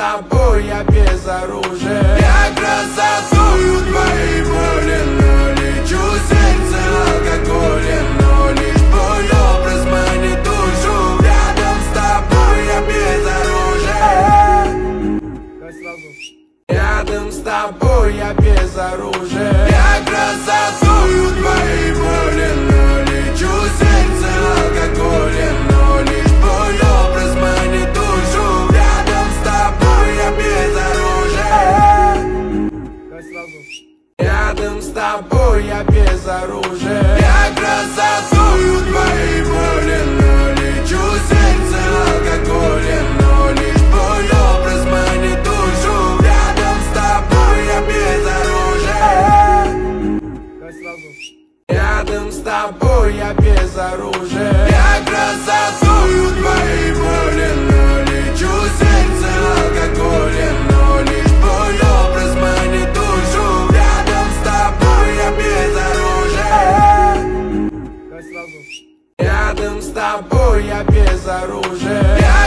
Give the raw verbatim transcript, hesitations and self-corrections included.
тобой я без оружия. Я красотую твоей боли, но лечу сердце алкоголем, но лишь твой образ манит душу. Рядом с тобой я без оружия. Рядом с тобой я без оружия. Я красотую твоей боли, но лечу сердце алкоголем, но лишь твой образ манит душу. Рядом с тобой я без оружия. Рядом с тобой я без оружия. Я красотую твоей боли, но лечу сердце алкоголем, но лишь твой образ манит душу. Рядом с тобой я без оружия. Рядом с тобой я без оружия. Я красотую твоей боли, но лечу сердце алкоголем, но лишь твой образ манит душу. Рядом с тобой я без оружия. Рядом с тобой я без оружия.